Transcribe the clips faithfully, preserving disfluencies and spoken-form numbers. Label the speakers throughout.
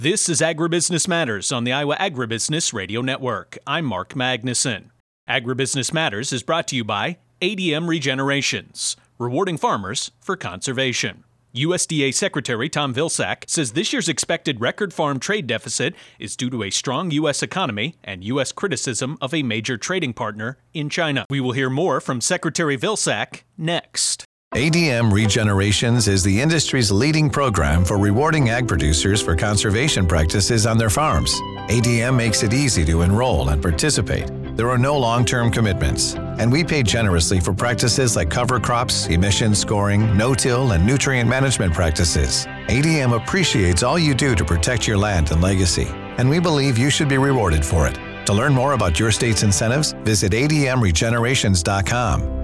Speaker 1: This is Agribusiness Matters on the Iowa Agribusiness Radio Network. I'm Mark Magnuson. Agribusiness Matters is brought to you by A D M Regenerations, rewarding farmers for conservation. U S D A Secretary Tom Vilsack says this year's expected record farm trade deficit is due to a strong U S economy and U S criticism of a major trading partner in China. We will hear more from Secretary Vilsack next.
Speaker 2: A D M Regenerations is the industry's leading program for rewarding ag producers for conservation practices on their farms. A D M makes it easy to enroll and participate. There are no long-term commitments, and we pay generously for practices like cover crops, emission scoring, no-till, and nutrient management practices. A D M appreciates all you do to protect your land and legacy, and we believe you should be rewarded for it. To learn more about your state's incentives, visit A D M regenerations dot com.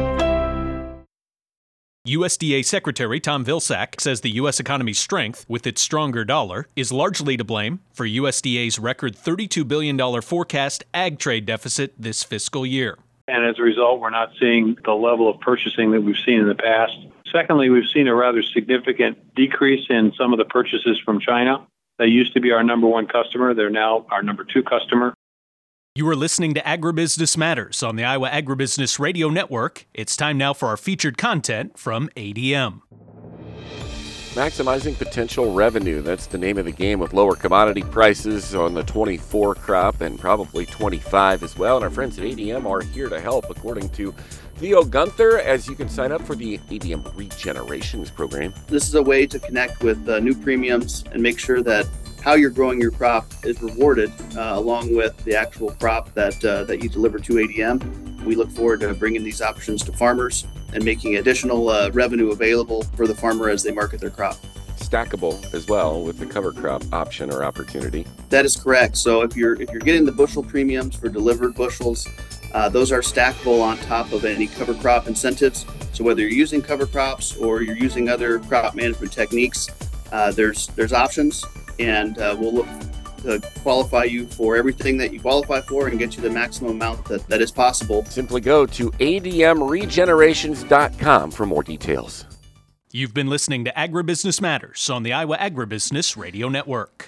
Speaker 1: U S D A Secretary Tom Vilsack says the U S economy's strength, with its stronger dollar, is largely to blame for U S D A's record thirty-two billion dollars forecast ag trade deficit this fiscal year.
Speaker 3: And as a result, we're not seeing the level of purchasing that we've seen in the past. Secondly, we've seen a rather significant decrease in some of the purchases from China. They used to be our number one customer. They're now our number two customer.
Speaker 1: You are listening to Agribusiness Matters on the Iowa Agribusiness Radio Network. It's time now for our featured content from A D M.
Speaker 4: Maximizing potential revenue. That's the name of the game with lower commodity prices on the twenty-four crop and probably twenty-five as well. And our friends at A D M are here to help, according to Theo Gunther, as you can sign up for the A D M Regenerations program.
Speaker 5: This is a way to connect with uh, new premiums and make sure that how you're growing your crop is rewarded uh, along with the actual crop that uh, that you deliver to A D M. We look forward to bringing these options to farmers and making additional uh, revenue available for the farmer as they market their crop.
Speaker 4: Stackable as well with the cover crop option or opportunity.
Speaker 5: That is correct. So if you're if you're getting the bushel premiums for delivered bushels, uh, those are stackable on top of any cover crop incentives. So whether you're using cover crops or you're using other crop management techniques, uh, there's there's options. And uh, we'll look to qualify you for everything that you qualify for and get you the maximum amount that, that is possible.
Speaker 4: Simply go to A D M regenerations dot com for more details.
Speaker 1: You've been listening to Agribusiness Matters on the Iowa Agribusiness Radio Network.